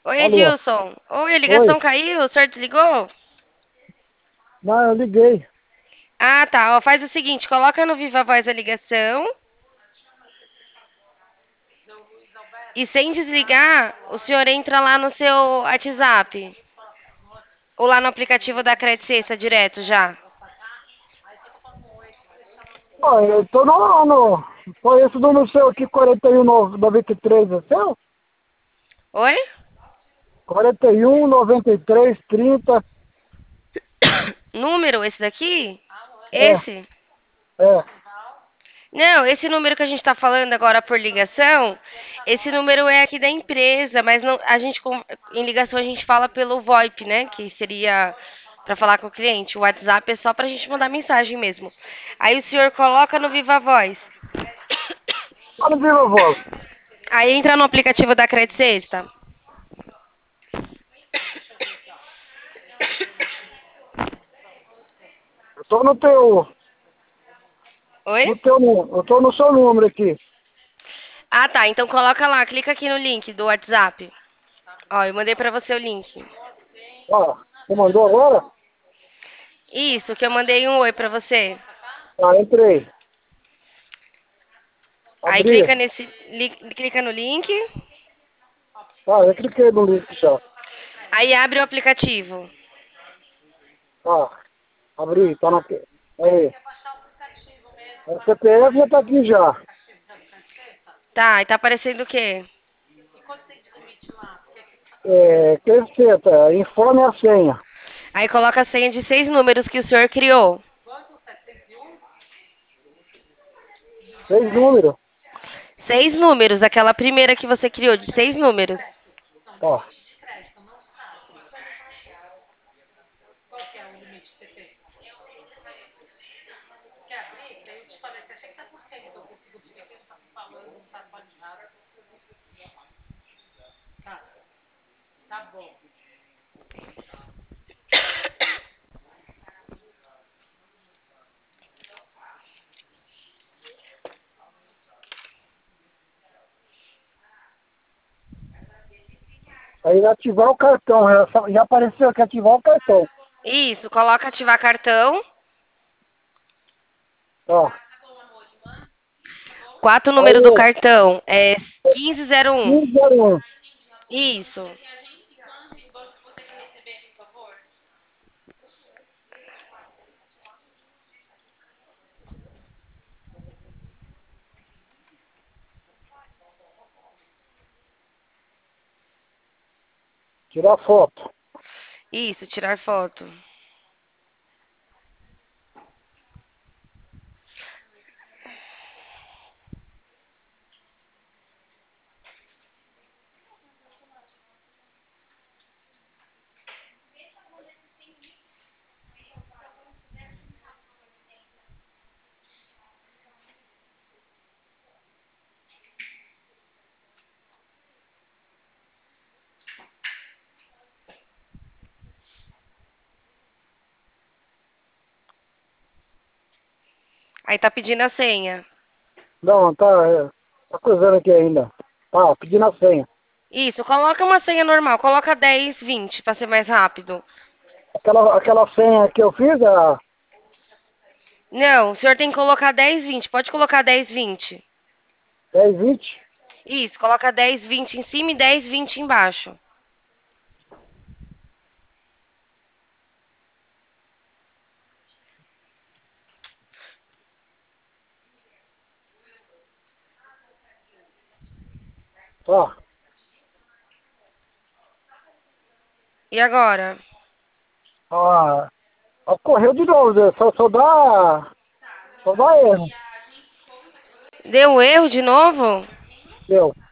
Oi, Alô? Edilson. Oi, a Oi? ligação caiu? O senhor desligou? Não, eu liguei. Ah, tá. Ó, faz o seguinte, coloca no Viva Voz a ligação e sem desligar, o senhor entra lá no seu WhatsApp ou lá no aplicativo da Credit Sexta direto já. Ó, eu tô no... Foi esse número seu aqui, 4193, é seu? Oi? 419330. Número esse daqui? É, Esse? é. Não, esse número que a gente está falando agora por ligação, esse número é aqui da empresa, mas não, a gente em ligação a gente fala pelo VoIP, né? Que seria para falar com o cliente. O WhatsApp é só para a gente mandar mensagem mesmo. Aí o senhor coloca no Viva Voz. Olha o Viva Voz. Aí entra no aplicativo da Credit Sexta. Eu tô no teu... Oi? Eu tô no seu número aqui. Ah, tá. Então coloca lá, clica aqui no link do WhatsApp. Ó, eu mandei para você o link. Ó, você mandou agora? Isso, que eu mandei um oi para você. Ah, entrei. Aí Abri. clica no link. Ah, eu cliquei no link já. Aí abre o aplicativo. Ah, abri, tá na... Aí. O CPF já tá aqui já. Tá, e tá aparecendo o quê? É, terceira, informe a senha. Aí coloca a senha de 6 números que o senhor criou. 6 números. 6 números, aquela primeira que você criou, de 6 números. Ó, aí ativar o cartão, já apareceu que ativar o cartão. Isso, coloca ativar cartão. Ó, 4 números do aí, cartão é 1501. 1501. Isso. Tirar foto. Isso, tirar foto. Aí tá pedindo a senha. Não, tá, tá coisando aqui ainda. Tá, pedindo a senha. Isso, coloca uma senha normal. Coloca 10, 20 pra ser mais rápido. Aquela senha que eu fiz, a Não, o senhor tem que colocar 10, 20. Pode colocar 10, 20. 1020. Isso, coloca 10, 20 em cima e 10, 20 embaixo. Tá. E agora? Ah, ocorreu de novo, Zé. Só dá erro. Deu erro de novo? Deu.